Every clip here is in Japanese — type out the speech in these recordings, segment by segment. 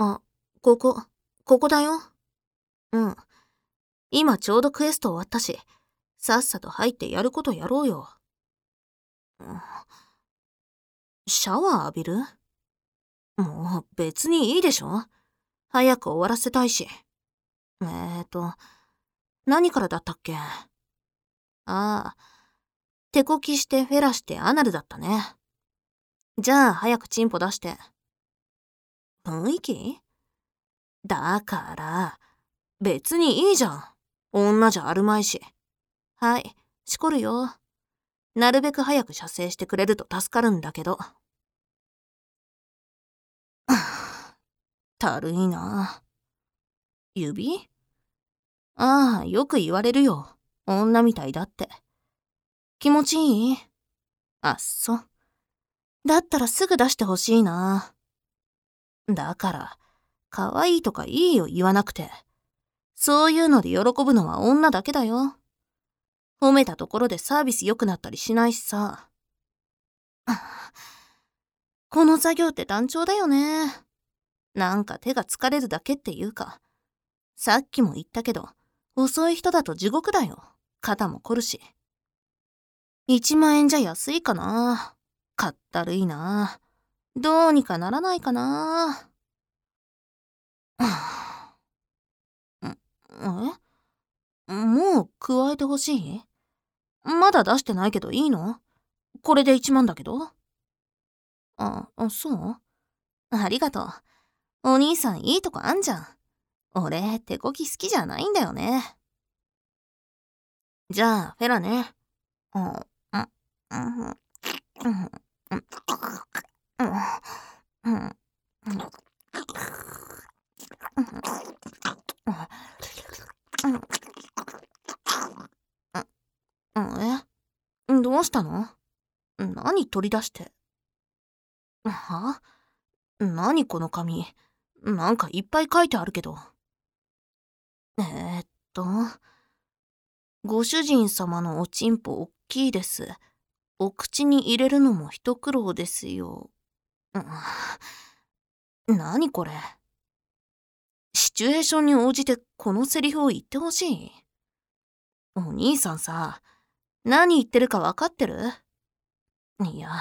あ、ここ、ここだよ。うん。今ちょうどクエスト終わったし、さっさと入ってやることやろうよ。うん、シャワー浴びる？もう別にいいでしょ？早く終わらせたいし。何からだったっけ？ああ、手こきしてフェラしてアナルだったね。じゃあ早くチンポ出して。雰囲気？だから、別にいいじゃん。女じゃあるまいし。はい、しこるよ。なるべく早く射精してくれると助かるんだけど。たるいな。指？ああ、よく言われるよ。女みたいだって。気持ちいい？あっそ。だったらすぐ出してほしいな。だから、可愛いとかいいよ言わなくて。そういうので喜ぶのは女だけだよ。褒めたところでサービス良くなったりしないしさ。この作業って単調だよね。なんか手が疲れるだけっていうか。さっきも言ったけど、遅い人だと地獄だよ。肩も凝るし。1万円じゃ安いかな。かったるいな。どうにかならないかな。もう加えてほしい？まだ出してないけどいいの？これで1万だけど。そう？ありがとう。お兄さんいいとこあんじゃん。俺、手こき好きじゃないんだよね。じゃあ、フェラね。どうしたの？何取り出して。は？何この紙。なんかいっぱい書いてあるけど。えーっと、ご主人様のおちんぽおっきいです。お口に入れるのも一苦労ですよ。何これ。シチュエーションに応じてこのセリフを言ってほしい？お兄さんさ、何言ってるか分かってる？いや、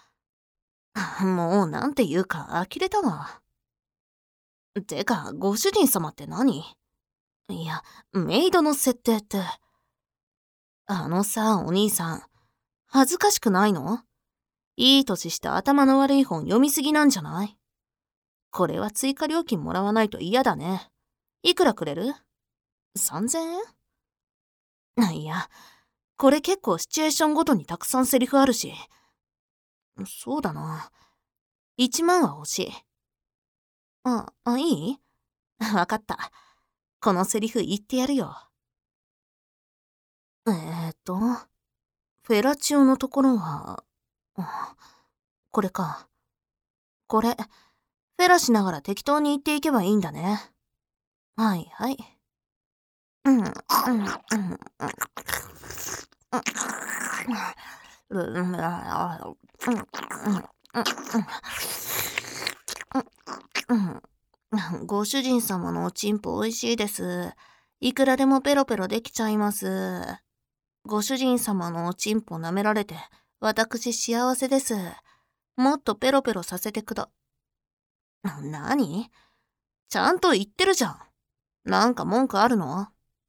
もうなんて言うか呆れたわ。てか、ご主人様って何？いや、メイドの設定って。あのさ、お兄さん、恥ずかしくないの？いい年して頭の悪い本読みすぎなんじゃない？これは追加料金もらわないと嫌だね。いくらくれる？ 3000 円？いや、これ結構シチュエーションごとにたくさんセリフあるし。そうだな。1万は欲しい。いい？わかった。このセリフ言ってやるよ。フェラチオのところは、これか。これ、フェラしながら適当に言っていけばいいんだね。はいはい。ご主人様のおちんぽおいしいです。いくらでもペロペロできちゃいます。ご主人様のおちんぽ舐められて、私幸せです。もっとペロペロさせてくだ。何？ちゃんと言ってるじゃん。なんか文句あるの？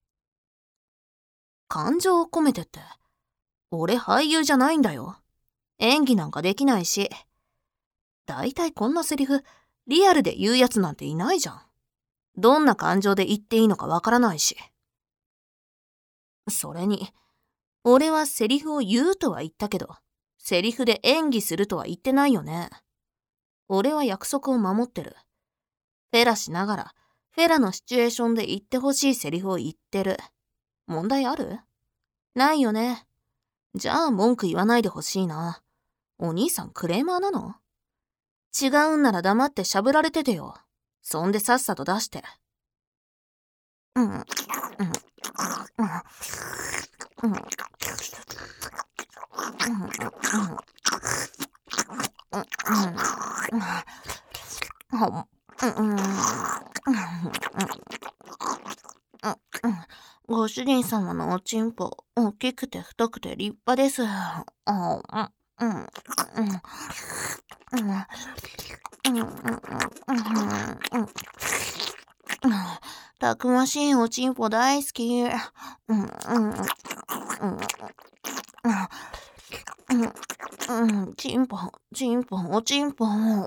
感情を込めてって。俺俳優じゃないんだよ。演技なんかできないし。だいたいこんなセリフ、リアルで言うやつなんていないじゃん。どんな感情で言っていいのかわからないし。それに、俺はセリフを言うとは言ったけど、セリフで演技するとは言ってないよね。俺は約束を守ってる。フェラしながら、フェラのシチュエーションで言ってほしいセリフを言ってる。問題ある？ないよね。じゃあ文句言わないでほしいな。お兄さんクレーマーなの？違うんなら黙ってしゃぶられててよ。そんでさっさと出して。 ご主人様のおちんぽ、大きくて太くて立派です。たくましいおちんぽ大好き。ちんぽ、ちんぽ、おちんぽ。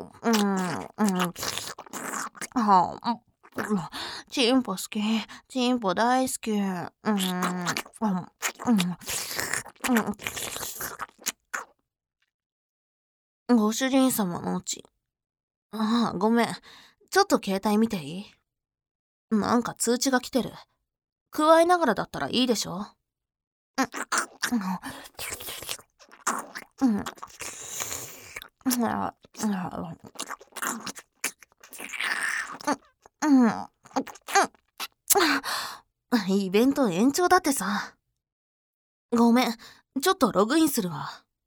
ちんぽ好き。ちんぽ大好き。ご主人様のおち。ごめん。ちょっと携帯見ていい？なんか通知が来てる。加えながらだったらいいでしょ？イベント延長だってさ。ごめん、ちょっとログインするわ。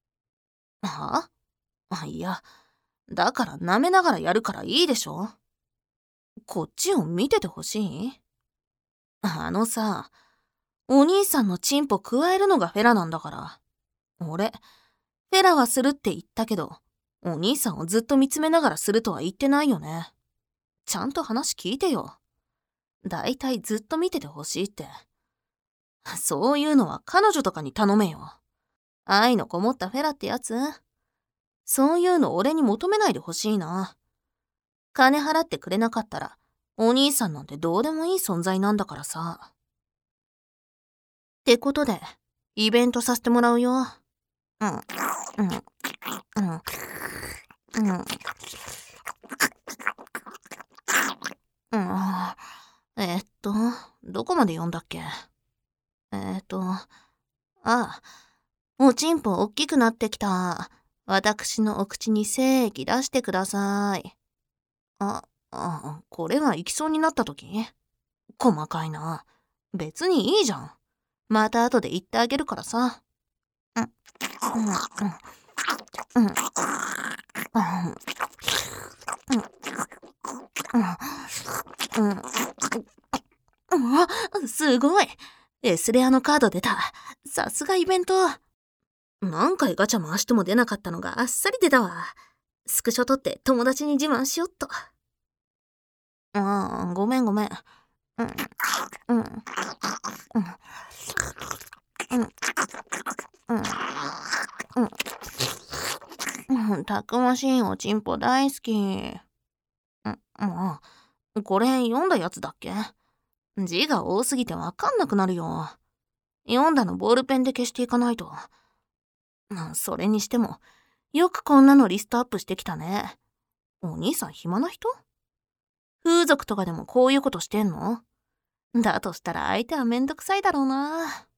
いや、だから舐めながらやるからいいでしょ？こっちを見ててほしい？さ、お兄さんのチンポ加えるのがフェラなんだから。俺、フェラはするって言ったけど、お兄さんをずっと見つめながらするとは言ってないよね。ちゃんと話聞いてよ。だいたいずっと見ててほしいって。そういうのは彼女とかに頼めよ。愛のこもったフェラってやつ？そういうの俺に求めないでほしいな。金払ってくれなかったら、お兄さんなんてどうでもいい存在なんだからさ。ってことで、イベントさせてもらうよ。どこまで読んだっけ？おちんぽおっきくなってきた。私のお口に精液出してください。これが行きそうになったとき？細かいな。別にいいじゃん。また後で言ってあげるからさ。すごい。S レアのカード出た。さすがイベント。何回ガチャ回しても出なかったのがあっさり出たわ。スクショ撮って友達に自慢しよっと。ごめん。たくましいおちんぽ大好き。これ読んだやつだっけ？字が多すぎてわかんなくなるよ。読んだのボールペンで消していかないと。それにしても、よくこんなのリストアップしてきたね。お兄さん暇な人？風俗とかでもこういうことしてんの？だとしたら相手はめんどくさいだろうな。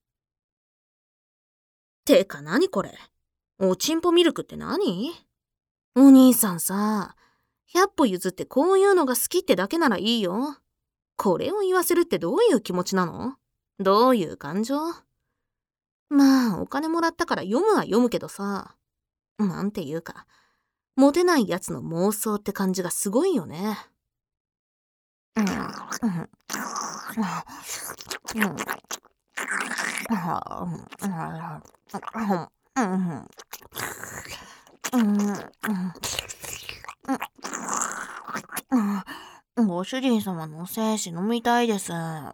てか何これ？おちんぽミルクって何？お兄さんさ、100歩譲ってこういうのが好きってだけならいいよ。これを言わせるってどういう気持ちなの？どういう感情？まあ、お金もらったから読むは読むけどさ。なんていうか、モテないやつの妄想って感じがすごいよね。ご主人様の精子飲みたいです。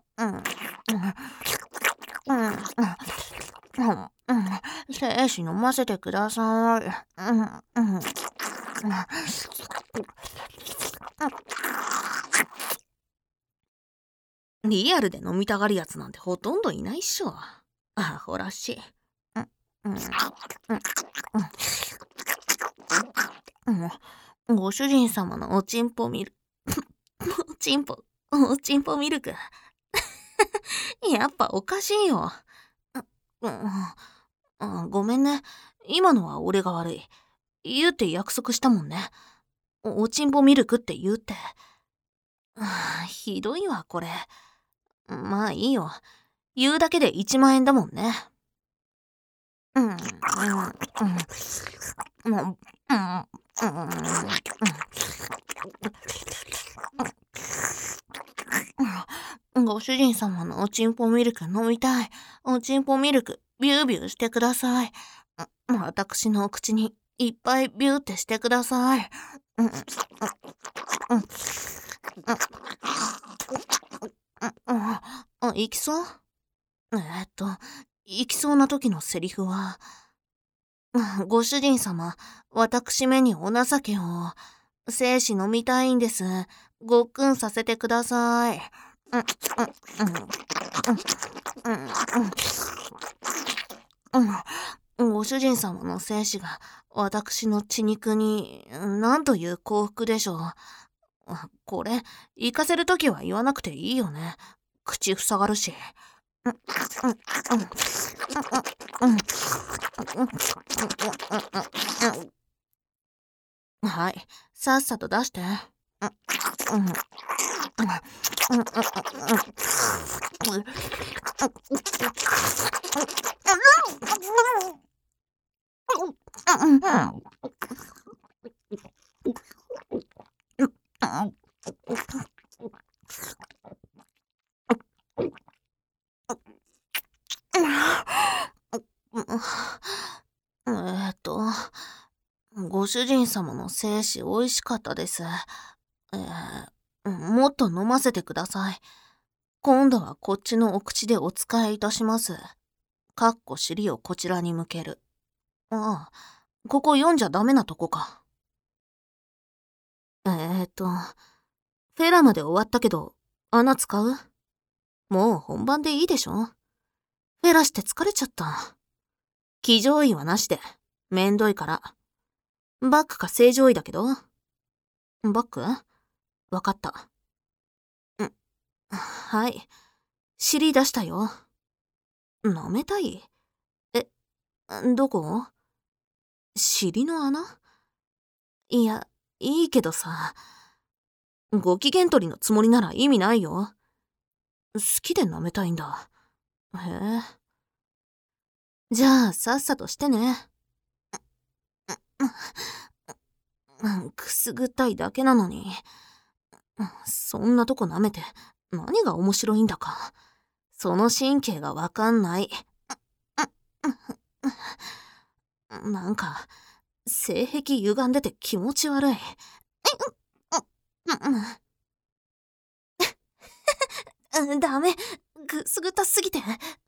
精子飲ませてください。リアルで飲みたがるやつなんてほとんどいないっしょ。アホらしい。ご主人様のおちんぽミルおちんぽミルク。やっぱおかしいよ。ごめんね。今のは俺が悪い。言うって約束したもんね。おちんぽミルクって言うって。ひどいわ、これ。まあいいよ。言うだけで1万円だもんね。 ご主人様のおちんぽミルク飲みたい。おちんぽミルク、ビュービューしてください。私のお口にいっぱいビューってしてください。行きそう？行きそうな時のセリフは、ご主人様、私めにお情けを。精子飲みたいんです。ごっくんさせてください。ご主人様の精子が私の血肉に、なんという幸福でしょう。これ、行かせるときは言わなくていいよね。口塞がるし。はい、さっさと出して。ご主人様の精子美味しかったです。もっと飲ませてください。今度はこっちのお口でお使いいたします。かっこ尻をこちらに向ける。ああ、ここ読んじゃダメなとこか。フェラまで終わったけど、穴使う？もう本番でいいでしょ？フェラして疲れちゃった。騎乗位はなしで、めんどいから。バックか正常位だけど。バック？わかった。はい。尻出したよ。舐めたい？どこ？尻の穴？いや、いいけどさ。ご機嫌取りのつもりなら意味ないよ。好きで舐めたいんだ。へえ。じゃあ、さっさとしてね。くすぐったいだけなのに。そんなとこ舐めて何が面白いんだか。その神経がわかんない。なんか、性癖歪んでて気持ち悪い。ダメ。くすぐったすぎて。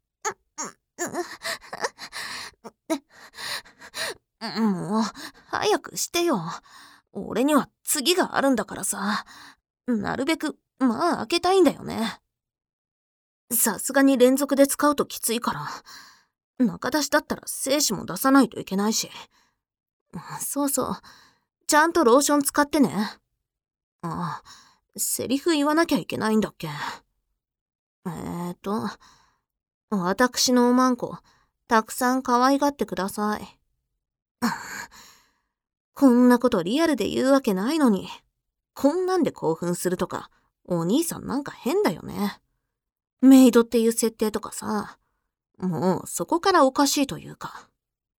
もう、早くしてよ。俺には次があるんだからさ。なるべく、開けたいんだよね。さすがに連続で使うときついから。中出しだったら精子も出さないといけないし。そうそう。ちゃんとローション使ってね。ああ、セリフ言わなきゃいけないんだっけ。私のおまんこ、たくさん可愛がってください。こんなことリアルで言うわけないのに、こんなんで興奮するとか、お兄さんなんか変だよね。メイドっていう設定とかさ、もうそこからおかしいというか。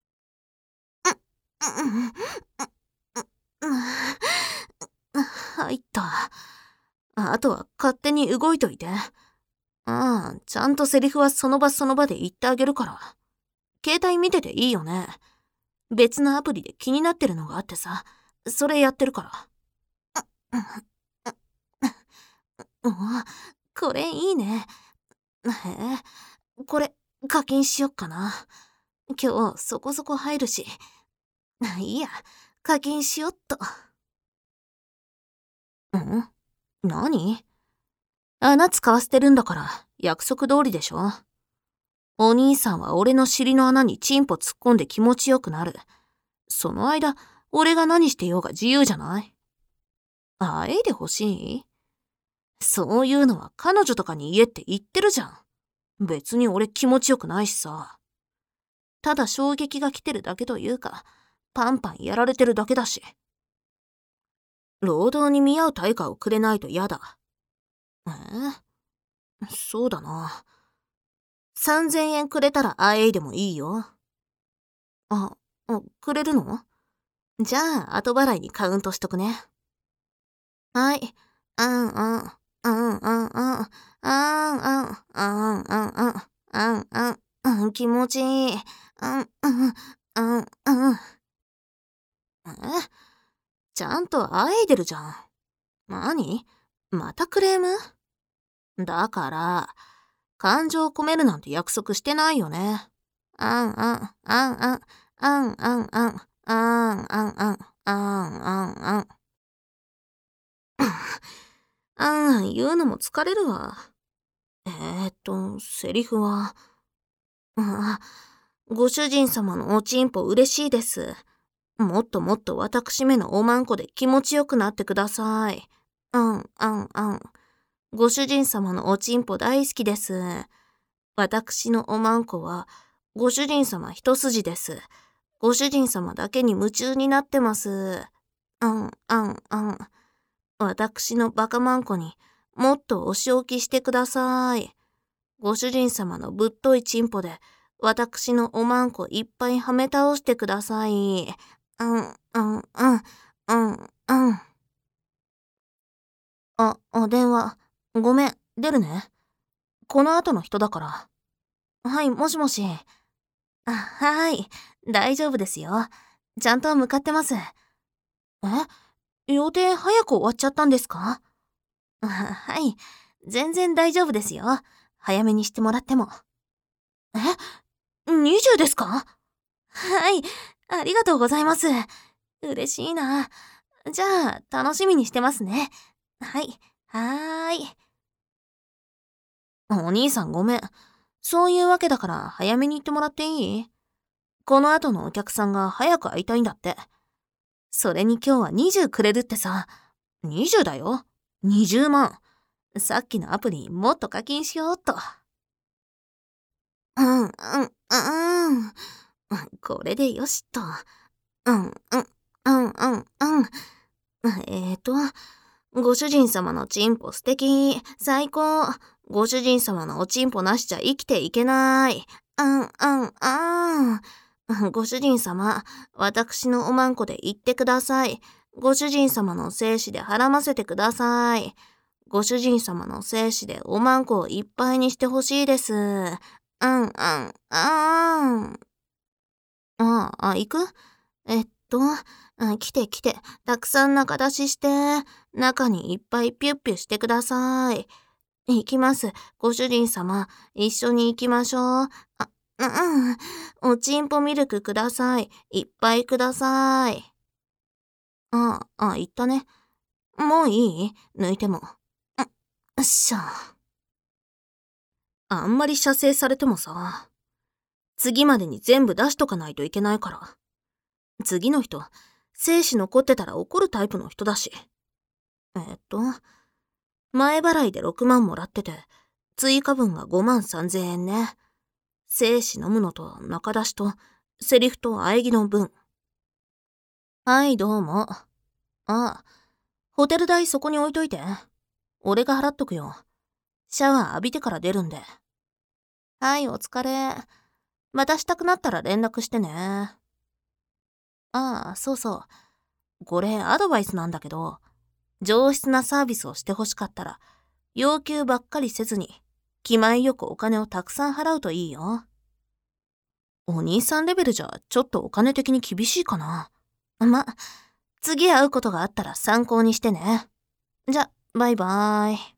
入った。あとは勝手に動いといて。ちゃんとセリフはその場その場で言ってあげるから。携帯見てていいよね。別のアプリで気になってるのがあってさ、それやってるから。これいいね。これ課金しよっかな。今日そこそこ入るし。いいや、課金しよっと。何？穴使わせてるんだから約束通りでしょ。お兄さんは俺の尻の穴にチンポ突っ込んで気持ちよくなる。その間、俺が何してようが自由じゃない？会えでほしい？そういうのは彼女とかに言えって言ってるじゃん。別に俺気持ちよくないしさ。ただ衝撃が来てるだけというか、パンパンやられてるだけだし。労働に見合う対価をくれないと嫌だ。そうだな。3000円くれたら会えでもいいよ。くれるの？じゃあ後払いにカウントしとくね。はい、 うんうんうん。あんあん、あんあんあん、あんあん、気持ちいい。うんうん、うんうん。ちゃんとあえいでるじゃん。何？またクレーム？だから、感情込めるなんて約束してないよね。あんあん、あんあん、あんあんあん、あんあんあん、あんあんあん。あん、言うのも疲れるわ。セリフは、あ、ご主人様のおちんぽ嬉しいです。もっともっと私めのおまんこで気持ちよくなってください。あん。ご主人様のおちんぽ大好きです。私のおまんこは、ご主人様一筋です。ご主人様だけに夢中になってます。あん。私のバカまんこにもっとお仕置きしてください。ご主人様のぶっといチンポで私のおまんこいっぱいはめ倒してください。うん。お電話。ごめん、出るね。この後の人だから。はい、もしもし。はい、大丈夫ですよ。ちゃんと向かってます。予定早く終わっちゃったんですか？はい、全然大丈夫ですよ。早めにしてもらっても。20ですか？はい、ありがとうございます。嬉しいな。じゃあ、楽しみにしてますね。はい、はーい。お兄さんごめん。そういうわけだから早めに行ってもらっていい？この後のお客さんが早く会いたいんだって。それに今日は20くれるってさ。20だよ。20万。さっきのアプリもっと課金しようっと。うん。これでよしっと。うん。えーと、ご主人様のチンポ素敵。最高。ご主人様のおチンポなしじゃ生きていけない。ご主人様、私のおまんこで言ってください。ご主人様の精子ではらませてください。ご主人様の精子でおまんこをいっぱいにしてほしいです。行く？えっと、来て。たくさん中出しして、中にいっぱいピュッピュしてください。行きます。ご主人様、一緒に行きましょう。おちんぽミルクください。いっぱいください。言ったね。もういい？抜いても。よっしゃ。あんまり射精されてもさ、次までに全部出しとかないといけないから。次の人、精子残ってたら怒るタイプの人だし。前払いで6万もらってて、追加分が5万3000円ね。精子飲むのと中出しと、セリフと喘ぎの分。はい、どうも。ホテル代そこに置いといて。俺が払っとくよ。シャワー浴びてから出るんで。はい、お疲れ。またしたくなったら連絡してね。そう。これアドバイスなんだけど、上質なサービスをしてほしかったら、要求ばっかりせずに、気前よくお金をたくさん払うといいよ。お兄さんレベルじゃちょっとお金的に厳しいかな。次会うことがあったら参考にしてね。じゃ、バイバーイ。